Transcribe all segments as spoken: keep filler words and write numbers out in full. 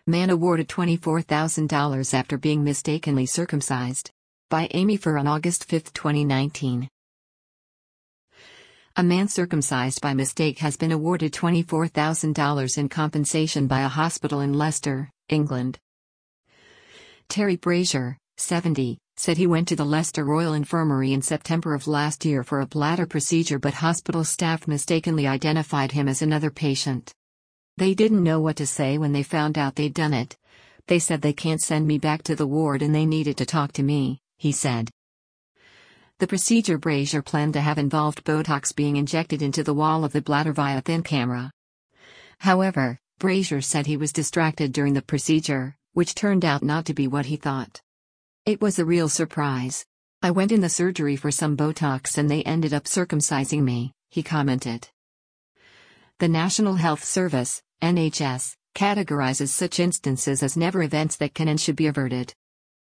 Man awarded twenty-four thousand dollars after being mistakenly circumcised. By Amy Furr on August fifth, twenty nineteen. A man circumcised by mistake has been awarded twenty-four thousand dollars in compensation by a hospital in Leicester, England. Terry Brazier, seventy, said he went to the Leicester Royal Infirmary in September of last year for a bladder procedure, but hospital staff mistakenly identified him as another patient. They didn't know what to say when they found out they'd done it. They said they can't send me back to the ward and they needed to talk to me, he said. The procedure Brazier planned to have involved Botox being injected into the wall of the bladder via thin camera. However, Brazier said he was distracted during the procedure, which turned out not to be what he thought. It was a real surprise. I went in the surgery for some Botox and they ended up circumcising me, he commented. The National Health Service, N H S, categorizes such instances as never events that can and should be averted.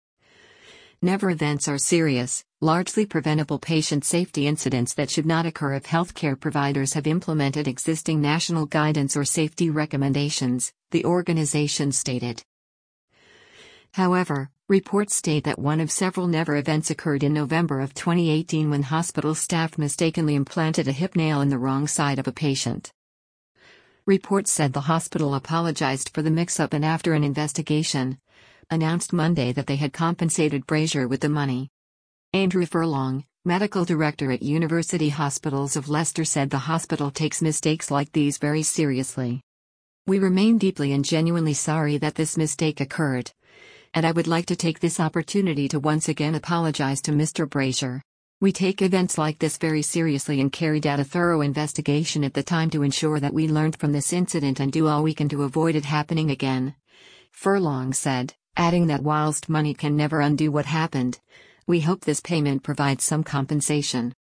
Never events are serious, largely preventable patient safety incidents that should not occur if healthcare providers have implemented existing national guidance or safety recommendations, the organization stated. However, reports state that one of several never events occurred in November of twenty eighteen when hospital staff mistakenly implanted a hip nail in the wrong side of a patient. Reports said the hospital apologized for the mix-up and after an investigation, announced Monday that they had compensated Brazier with the money. Andrew Furlong, medical director at University Hospitals of Leicester, said the hospital takes mistakes like these very seriously. We remain deeply and genuinely sorry that this mistake occurred. And I would like to take this opportunity to once again apologize to Mister Brazier. We take events like this very seriously and carried out a thorough investigation at the time to ensure that we learned from this incident and do all we can to avoid it happening again, Furlong said, adding that whilst money can never undo what happened, we hope this payment provides some compensation.